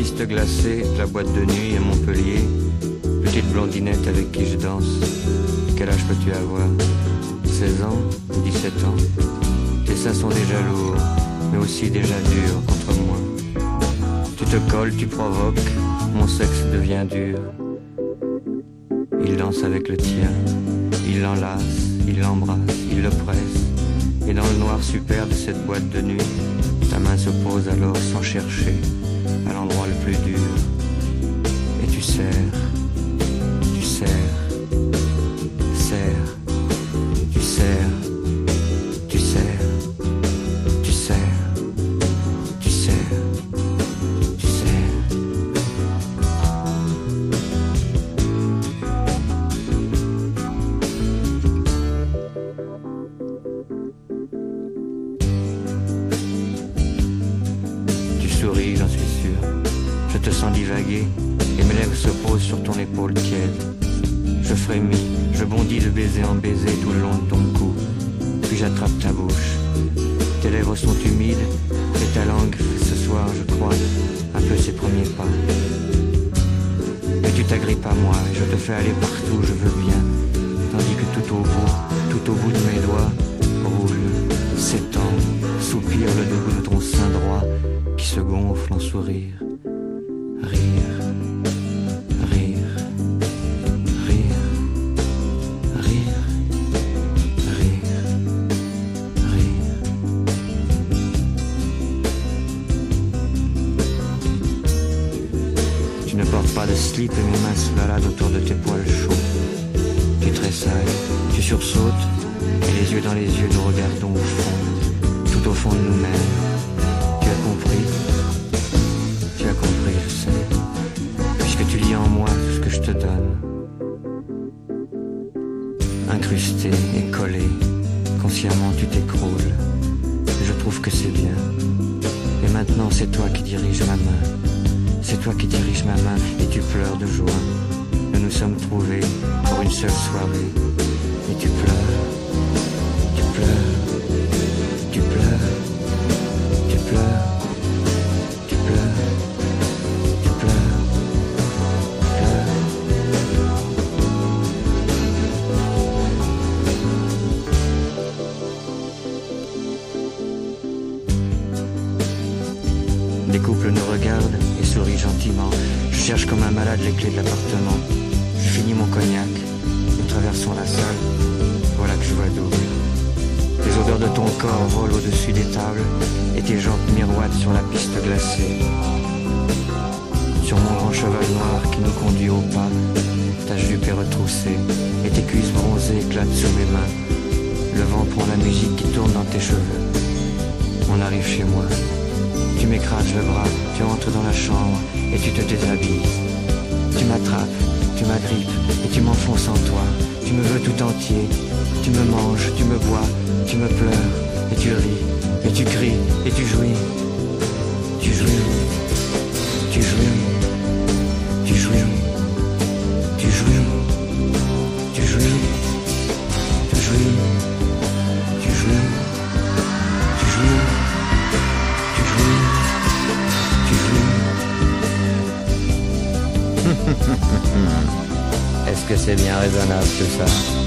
piste glacée, la boîte de nuit à Montpellier. Petite blondinette avec qui je danse. Quel âge peux-tu avoir? 16 ans ou 17 ans? Tes seins sont déjà lourds, mais aussi déjà durs contre moi. Tu te colles, tu provoques, mon sexe devient dur. Il danse avec le tien, il l'enlace, il l'embrasse, il le presse. Et dans le noir super de cette boîte de nuit, ta main se pose alors sans chercher à l'endroit le plus dur. Et tu serres, tu serres, serres, tu serres, tu serres, tu serres, tu serres, tu serres. Tu souris, j'en suis sûr. Je te sens divaguer et mes lèvres se posent sur ton épaule tiède. Je frémis, je bondis de baiser en baiser tout le long de ton cou. Puis j'attrape ta bouche. Tes lèvres sont humides et ta langue fait ce soir, je crois, un peu ses premiers pas. Mais tu t'agrippes à moi et je te fais aller partout où je veux bien. Tandis que tout au bout de mes doigts, roule, s'étend, soupire le double de ton sein droit qui se gonfle en sourire. Rire, rire, rire, rire, rire, rire. Tu ne portes pas de slip et mes mains se baladent autour de tes poils chauds. Tu tressailles, tu sursautes et les yeux dans les yeux nous regardons au fond, tout au fond de nous-mêmes. Tu as compris, je sais, puisque tu lis en moi tout ce que je te donne. Incrusté et collé, consciemment tu t'écroules. Je trouve que c'est bien. Et maintenant c'est toi qui dirige ma main. C'est toi qui dirige ma main et tu pleures de joie. Nous nous sommes trouvés pour une seule soirée. Et tu pleures, tu pleures, tu pleures, tu pleures. Des couples nous regardent et sourient gentiment. Je cherche comme un malade les clés de l'appartement. Je finis mon cognac. Nous traversons la salle. Voilà que je vois d'ouvrir. Les odeurs de ton corps volent au-dessus des tables et tes jambes miroitent sur la piste glacée. Sur mon grand cheval noir qui nous conduit au pas, ta jupe est retroussée et tes cuisses bronzées éclatent sur mes mains. Le vent prend la musique qui tourne dans tes cheveux. On arrive chez moi. Tu m'écrases le bras, tu entres dans la chambre et tu te déshabilles. Tu m'attrapes, tu m'agrippes et tu m'enfonces en toi. Tu me veux tout entier, tu me manges, tu me bois, tu me pleures et tu ris et tu cries et tu jouis. Tu jouis, tu jouis, tu jouis, tu jouis, tu jouis, tu jouis, tu jouis, tu jouis. Est-ce que c'est bien raisonnable tout ça?